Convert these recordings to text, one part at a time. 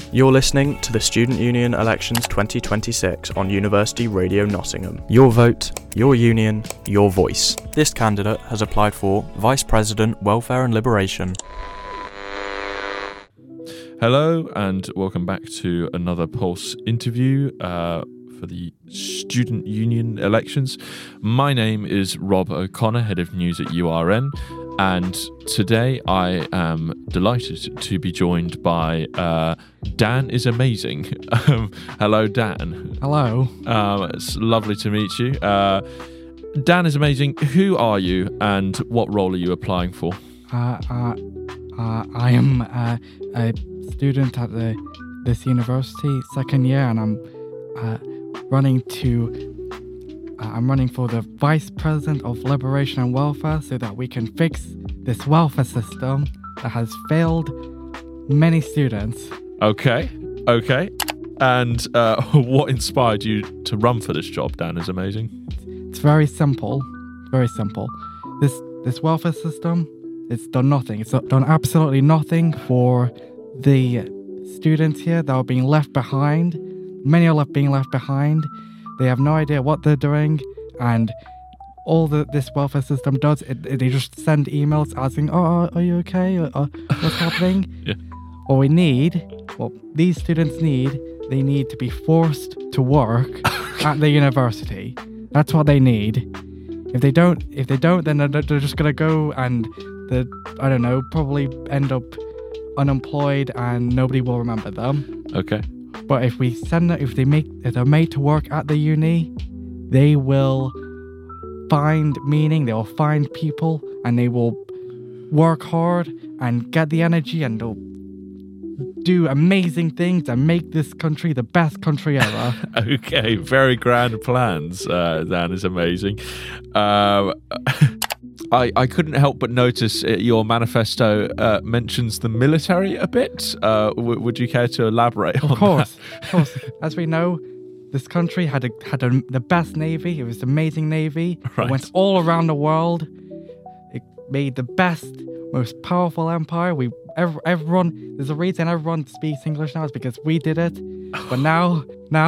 You're listening to the Student Union Elections 2026 on University Radio Nottingham. Your vote, your union, your voice. This candidate has applied for Vice President, Welfare and Liberation. Hello and welcome back to another Pulse interview for the Student Union elections. My name is Rob O'Connor, Head of News at URN, and today I am delighted to be joined by Dan is Amazing. Hello, Dan. Hello. It's lovely to meet you. Dan is Amazing. Who are you and what role are you applying for? I am a student at this university, second year, and I'm running for the Vice President of Liberation and Welfare so that we can fix this welfare system that has failed many students. Okay. And what inspired you to run for this job, Dan is Amazing? It's very simple. This welfare system, it's done nothing. It's done absolutely nothing for the students here that are being left behind. Many are being left behind. They have no idea what they're doing, and all this welfare system does, they just send emails asking, "Oh, are you okay? What's happening?" Yeah. What these students need, they need to be forced to work at the university. That's what they need. If they don't, then they're just gonna go and probably end up unemployed and nobody will remember them. Okay. But if they're made to work at the uni, they will find meaning, they will find people, and they will work hard and get the energy, and they'll do amazing things and make this country the best country ever. Okay, very grand plans. Dan is Amazing. I couldn't help but notice your manifesto mentions the military a bit. Would you care to elaborate on that? Of course. As we know, this country had the best navy. It was an amazing navy. Right. It went all around the world. It made the best, most powerful empire. Everyone. There's a reason everyone speaks English now. It's because we did it. But now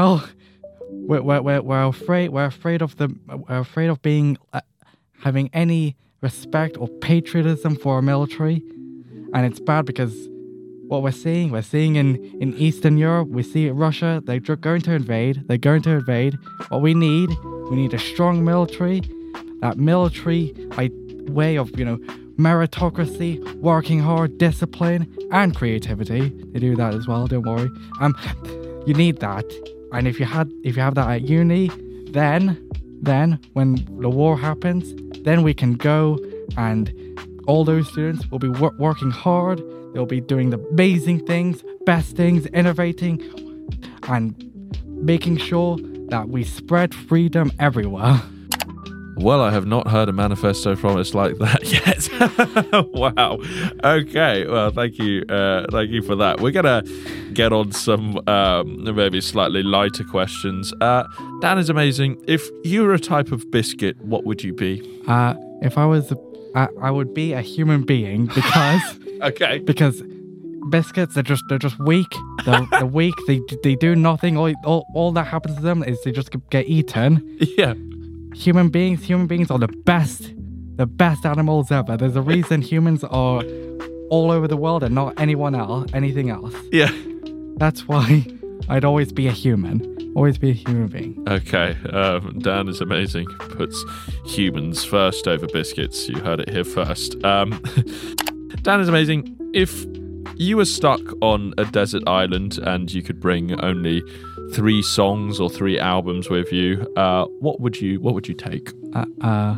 we're afraid of being having any respect or patriotism for our military, and it's bad because what we're seeing in Eastern Europe, we see Russia, they're going to invade. What we need a strong military, that military way of, meritocracy, working hard, discipline, and creativity. They do that as well, don't worry. You need that, and if you have that at uni, then when the war happens, then we can go and all those students will be working hard. They'll be doing the amazing things, best things, innovating, and making sure that we spread freedom everywhere. Well, I have not heard a manifesto promise like that yet. Wow. Okay. Well, thank you for that. We're gonna get on some maybe slightly lighter questions. Dan is Amazing. If you were a type of biscuit, what would you be? If I was, I would be a human being because okay. Because biscuits they're just weak. They're weak. They do nothing. All that happens to them is they just get eaten. Yeah. Human beings are the best animals ever. There's a reason humans are all over the world and not anything else. Yeah. That's why I'd always be a human. Always be a human being. Okay. Dan is Amazing. Puts humans first over biscuits. You heard it here first. Dan is Amazing. If you were stuck on a desert island and you could bring only 3 songs or 3 albums with you, what would you take? I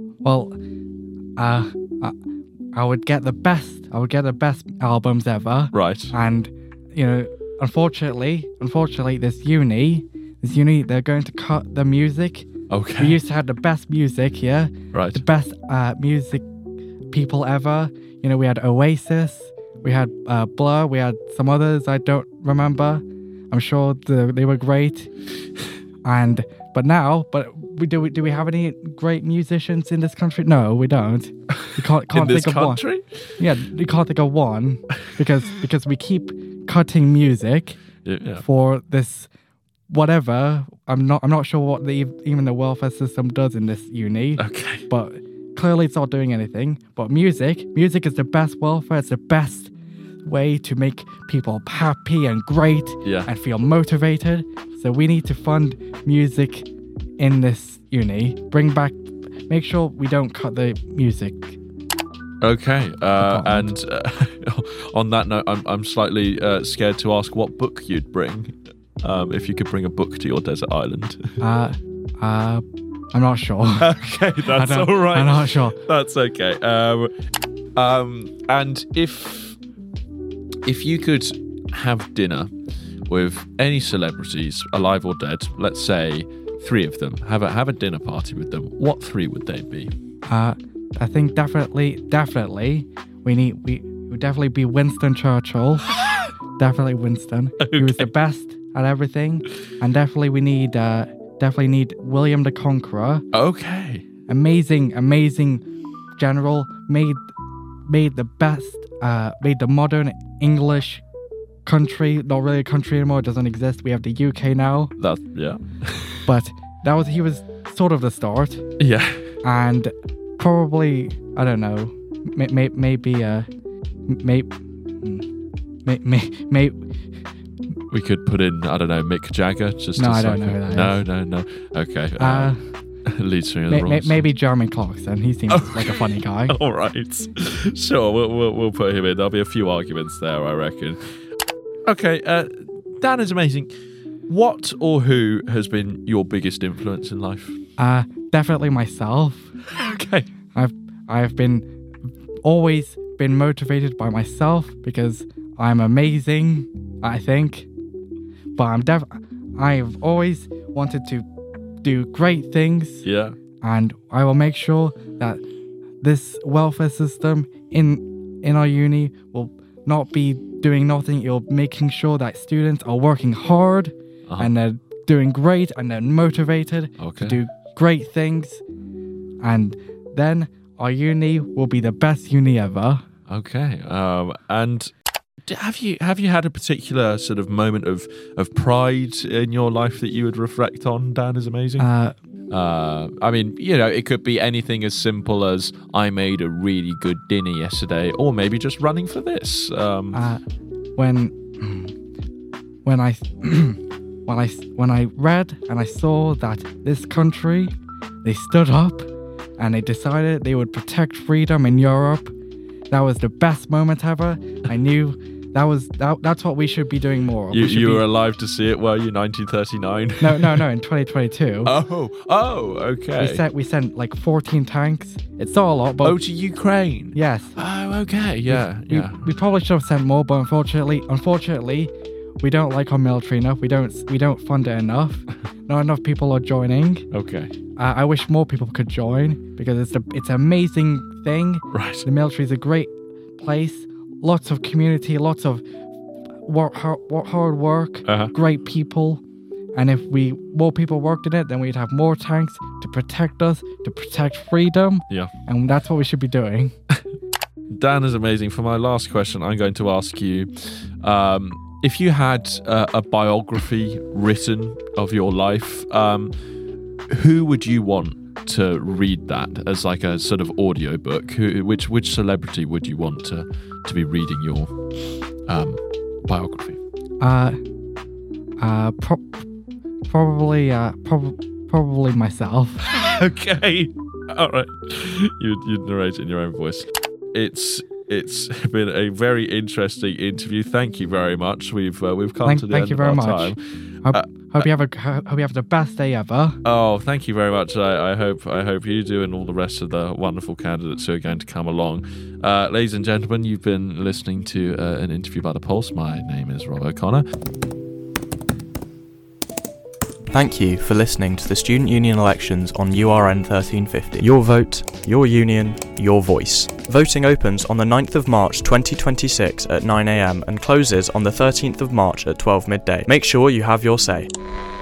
would get the best albums ever. Right. And unfortunately this uni they're going to cut the music. Okay. We used to have the best music here. Right. The best music people ever. We had Oasis, we had Blur, we had some others I don't remember. I'm sure they were great. But do we have any great musicians in this country? No, we don't. We can't in this think of country? one. Yeah, we can't think of one because we keep cutting music Yeah. for this whatever. I'm not sure what even the welfare system does in this uni. Okay. But clearly it's not doing anything. But music is the best welfare. It's the best way to make people happy and great and feel motivated. So we need to fund music in this uni. Make sure we don't cut the music. Okay. And on that note, I'm slightly scared to ask what book you'd bring. If you could bring a book to your desert island. I'm not sure. Okay, that's all right. I'm not sure. That's okay. And if you could have dinner with any celebrities, alive or dead, let's say 3 of them, have a dinner party with them, what 3 would they be? I think definitely we would definitely be Winston Churchill. Definitely Winston. Okay. He was the best at everything, and definitely we need William the Conqueror. Okay. Amazing general, made the best, made the modern English country, not really a country anymore, it doesn't exist. We have the UK now. Yeah. But he was sort of the start. Yeah. And probably, I don't know, maybe we could put in, I don't know, Mick Jagger. I don't know who that is. No. Okay. Lead singer of the Rolls. Maybe Jeremy Clarkson. He seems like a funny guy. All right. Sure, we'll put him in. There'll be a few arguments there, I reckon. Okay, Dan is amazing. What or who has been your biggest influence in life? Definitely myself. Okay. I've always been motivated by myself because I'm amazing, I think. But I've always wanted to do great things. Yeah. And I will make sure that this welfare system in our uni will not be doing nothing. It'll making sure that students are working hard and they're doing great and they're motivated to do great things. And then our uni will be the best uni ever. Okay. And have you had a particular sort of moment of pride in your life that you would reflect on? Dan is amazing. I mean, it could be anything as simple as I made a really good dinner yesterday, or maybe just running for this. When I read and I saw that this country, they stood up and they decided they would protect freedom in Europe. That was the best moment ever. I knew that's what we should be doing more of. You were alive to see it, were you? 1939? No, in 2022. Oh, okay. We sent like 14 tanks. It's not a lot, but to Ukraine. Yes. Oh, okay. Yeah. We probably should have sent more, but unfortunately, we don't like our military enough. We don't fund it enough. Not enough people are joining. Okay. I wish more people could join because it's an amazing thing. Right. The military is a great place. Lots of community, lots of hard work, great people. And if more people worked in it, then we'd have more tanks to protect us, to protect freedom. Yeah. And that's what we should be doing. Dan is amazing. For my last question, I'm going to ask you, if you had a biography written of your life, who would you want to read that as like a sort of audio book? Which celebrity would you want to be reading your biography? Probably myself. Okay. All right. You'd narrate it in your own voice. It's been a very interesting interview. Thank you very much. We've come to the end of our time. Hope you have the best day ever. Oh, thank you very much. I hope you do, and all the rest of the wonderful candidates who are going to come along. Ladies and gentlemen, you've been listening to an interview by The Pulse. My name is Rob O'Connor. Thank you for listening to the Student Union elections on URN 1350. Your vote, your union, your voice. Voting opens on the 9th of March 2026 at 9 a.m. and closes on the 13th of March at 12 midday. Make sure you have your say.